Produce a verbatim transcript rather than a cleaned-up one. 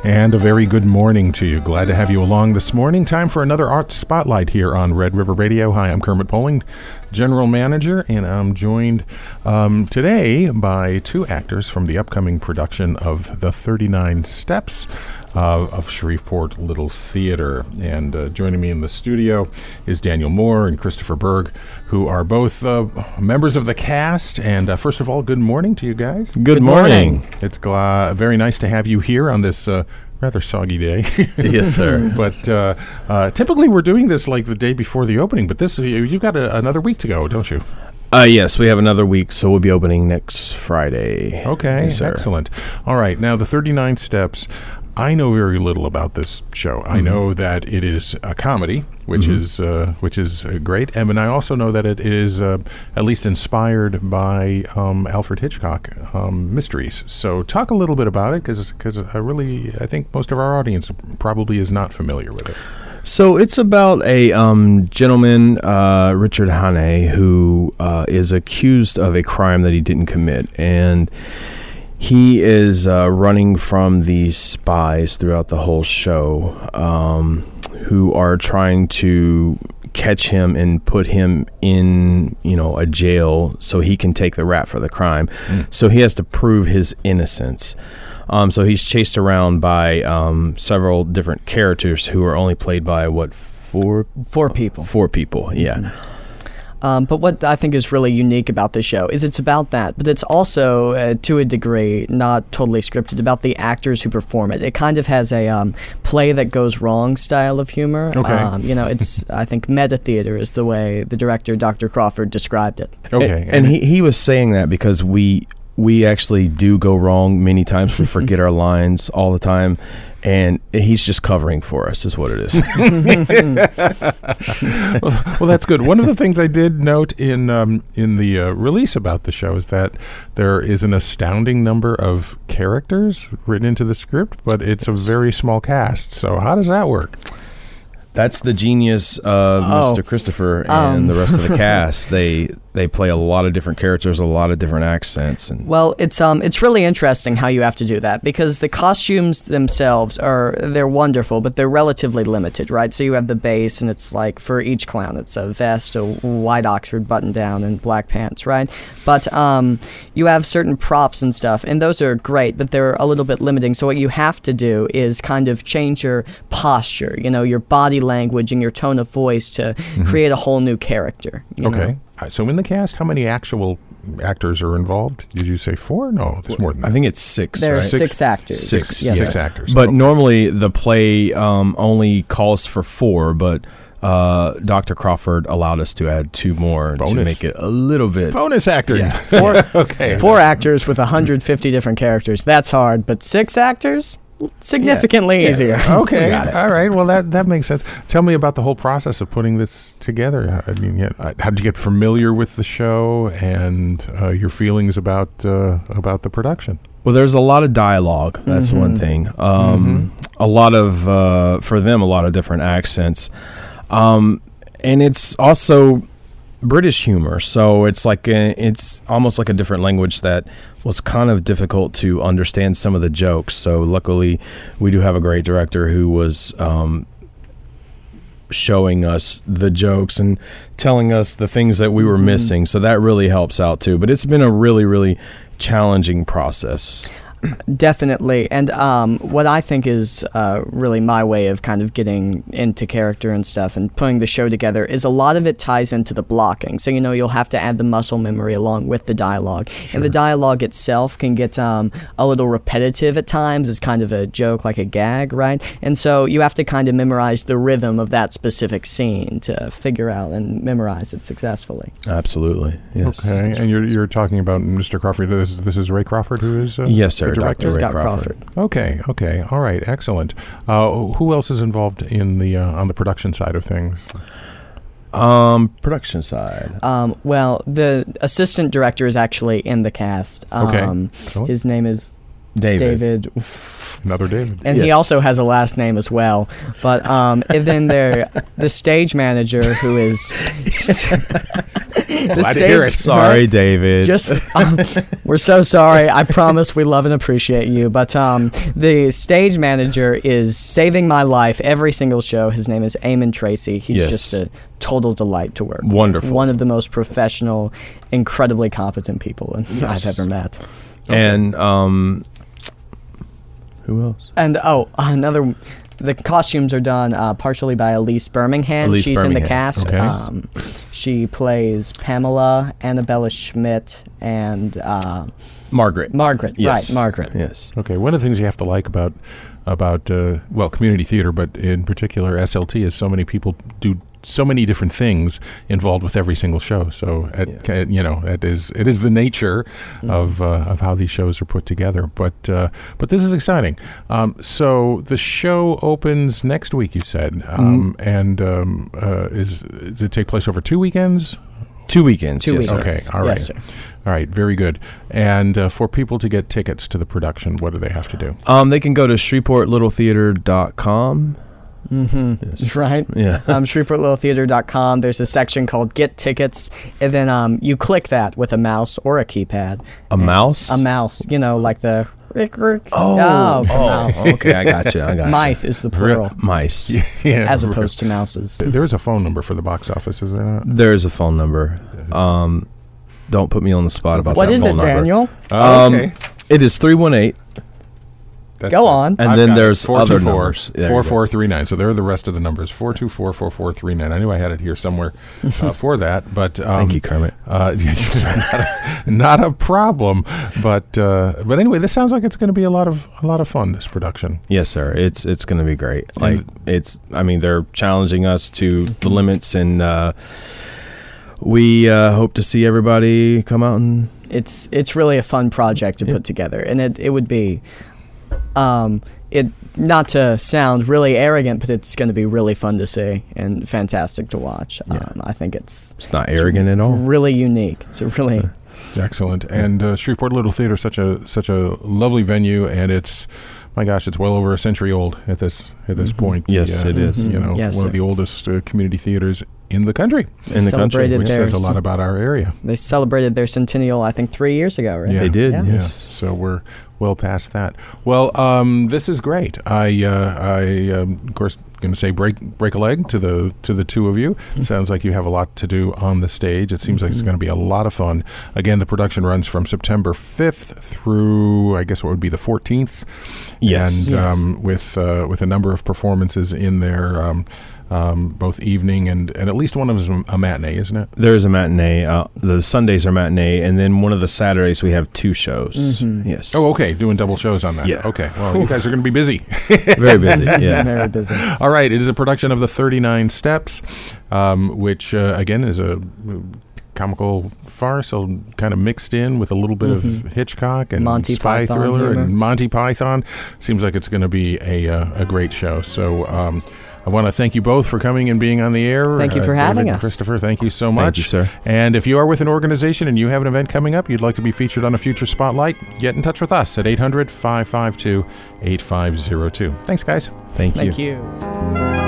And a very good morning to you. Glad to have you along this morning. Time for another Art Spotlight here on Red River Radio. Hi, I'm Kermit Poling, General Manager, and I'm joined um, today by two actors from the upcoming production of The thirty-nine Steps uh, of Shreveport Little Theater. And uh, joining me in the studio is Daniel Moore and Christopher Berg, who are both uh, members of the cast. And uh, first of all, good morning to you guys. Good, good morning. morning. It's gla- very nice to have you here on this uh, rather soggy day. Yes, sir. But uh, uh, typically we're doing this like the day before the opening, but this you've got a, another week to go, don't you? Uh, yes, we have another week, so we'll be opening next Friday. Okay, yes, excellent. All right, now the thirty-nine Steps. I know very little about this show. Mm-hmm. I know that it is a comedy, which mm-hmm. is uh, which is uh, great, and I also know that it is uh, at least inspired by um, Alfred Hitchcock um, mysteries. So talk a little bit about it, because because I really I think most of our audience probably is not familiar with it. So it's about a um, gentleman, uh, Richard Hannay, who uh, is accused of a crime that he didn't commit, and he is uh, running from these spies throughout the whole show, um, who are trying to catch him and put him in, you know, a jail so he can take the rap for the crime. Mm. So he has to prove his innocence. Um, so he's chased around by um, several different characters who are only played by, what, four? Four people. Four people, yeah. Mm-hmm. Um, but what I think is really unique about this show is it's about that, but it's also, uh, to a degree, not totally scripted, about the actors who perform it. It kind of has a um, play that goes wrong style of humor. Okay. Um, you know, it's, I think, meta theater is the way the director, Doctor Crawford, described it. Okay. And, and he, he was saying that because we... we actually do go wrong many times. We forget our lines all the time, and he's just covering for us is what it is. well, well, that's good. One of the things I did note in um, in the uh, release about the show is that there is an astounding number of characters written into the script, but it's a very small cast. So how does that work? That's the genius of oh. Mister Christopher and um. the rest of the cast. They they play a lot of different characters, a lot of different accents. And well, it's um it's really interesting how you have to do that, because the costumes themselves are they're wonderful, but they're relatively limited, right? So you have the base, and it's like for each clown, it's a vest, a white Oxford button down, and black pants, right? But um you have certain props and stuff, and those are great, but they're a little bit limiting. So what you have to do is kind of change your posture, you know, your body language and your tone of voice to mm-hmm. create a whole new character. You okay. know? Uh, so in the cast, how many actual actors are involved? Did you say four? No, there's more than that. I think it's six. There are right? six, six actors. Six. Yes. Six actors. But okay. normally the play um, only calls for four, but uh, Doctor Crawford allowed us to add two more Bonus. to make it a little bit. Bonus actor. Yeah. Four, okay. Four actors with one hundred fifty different characters. That's hard, but six actors? Significantly yeah. easier. Yeah. Okay. Got it. All right. Well, that, that makes sense. Tell me about the whole process of putting this together. I mean, yeah, how did you get familiar with the show and uh, your feelings about uh, about the production? Well, there's a lot of dialogue. That's mm-hmm. one thing. Um, mm-hmm. A lot of, uh, for them, a lot of different accents. Um, and it's also British humor. So it's like a, it's almost like a different language that was kind of difficult to understand some of the jokes. So luckily, we do have a great director who was um, showing us the jokes and telling us the things that we were mm-hmm. missing. So that really helps out too. But it's been a really, really challenging process. Definitely. And um, what I think is uh, really my way of kind of getting into character and stuff and putting the show together is a lot of it ties into the blocking. So, you know, you'll have to add the muscle memory along with the dialogue. Sure. And the dialogue itself can get um, a little repetitive at times. It's kind of a joke, like a gag, right? And so you have to kind of memorize the rhythm of that specific scene to figure out and memorize it successfully. Absolutely. Yes. Okay. And you're you're talking about Mister Crawford. This is, this is Ray Crawford, who is uh, yes, sir. the director. Ray Scott Crawford. Crawford. Okay. Okay. All right. Excellent. Uh, who else is involved in the uh, on the production side of things? Um, production side. Um, well, the assistant director is actually in the cast. Um, okay. So? His name is David. David. Another David. And yes. he also has a last name as well. But um, and then there, the stage manager, who is The Glad to hear it. Sorry, David. Just, um, we're so sorry. I promise we love and appreciate you. But um, the stage manager is saving my life every single show. His name is Eamon Tracy. He's Yes. just a total delight to work with. Wonderful. One of the most professional, incredibly competent people Yes. I've ever met. And um, who else? And, oh, another... The costumes are done uh, partially by Elise Birmingham. Elise She's in the Birmingham. cast. Okay. Um, she plays Pamela, Annabella Schmidt, and uh, Margaret. Margaret. Yes. Right, Margaret. Yes. Okay, one of the things you have to like about about uh, well, community theater, but in particular S L T, is so many people do so many different things involved with every single show. So, at, Yeah. ca- you know, it is it is the nature Mm-hmm. of uh, of how these shows are put together. But uh, but this is exciting. Um, so the show opens next week, you said, um, and um, uh, is does it take place over two weekends? Two weekends. Two yes, sir. weekends. Okay, all right. Yes, sir. All right, very good. And uh, for people to get tickets to the production, what do they have to do? Um, they can go to shreveport little theater dot com. Mm-hmm. Yes. Right. Yeah. um, shreveport little theater dot com. There's a section called Get Tickets, and then um, you click that with a mouse or a keypad. A And- mouse? A mouse. You know, like the rick rick. Oh, oh, oh, mouse. okay, I got you. I got Mice is the plural, you. Mice. Yeah, as opposed to mouses. There's a phone number for the box office, is there not? There is a phone number. Um, don't put me on the spot about What that is phone it, number. Daniel? Oh, Um, okay. It is three one eight. That's Go good. on. And I've then got it. there's other 424 numbers. There you go. four four three nine. So there are the rest of the numbers. four two four, four four three nine. I knew I had it here somewhere uh, for that. But um, Thank you, Kermit. Uh, not, a, not a problem. But uh, but anyway, this sounds like it's going to be a lot of a lot of fun. This production. Yes, sir. It's it's going to be great. Like And- it's. I mean, they're challenging us to the limits, and uh, we uh, hope to see everybody come out and. It's it's really a fun project to Yeah. put together, and it it would be, um, it not to sound really arrogant, but it's going to be really fun to see and fantastic to watch. Yeah. Um, I think it's It's not arrogant at all. really unique. It's a really Excellent. And uh, Shreveport Little Theater is such a such a lovely venue, and it's, my gosh, it's well over a century old at this at this Mhm. point. Yes, The, uh, it is. You know, Yes, one sir. of the oldest uh, community theaters in the country, In the country, celebrated which their says a lot cen- about our area. They celebrated their centennial, I think, three years ago, right? Yeah. They did. Yeah. Yeah, Yes. so we're well past that. Well, um, this is great. I, uh, I, um, of course, going to say break break a leg to the to the two of you. Sounds like you have a lot to do on the stage. It seems like it's going to be a lot of fun. Again, the production runs from September fifth through, I guess, what would be the fourteenth. Yes. and Yes. Um, with uh, with a number of performances in there. Um, um, both evening and, and at least one of them is a matinee, isn't it? There is a matinee. Uh, the Sundays are matinee, and then one of the Saturdays we have two shows. Mhm. Yes. Oh, okay, doing double shows on that. Yeah. Okay, well, you guys are going to be busy. Very busy. Yeah. Very busy. All right, it is a production of the thirty-nine Steps, um, which, uh, again, is a comical farce, so kind of mixed in with a little bit Mhm. of Hitchcock and Monty spy Python thriller humor. and Monty Python. Seems like it's going to be a uh, a great show. So um, I want to thank you both for coming and being on the air. Thank you for David having and us. Christopher, thank you so much. Thank you, sir. And if you are with an organization and you have an event coming up, you'd like to be featured on a future spotlight, get in touch with us at eight hundred, five five two, eight five zero two. Thanks, guys. Thank you. Thank you.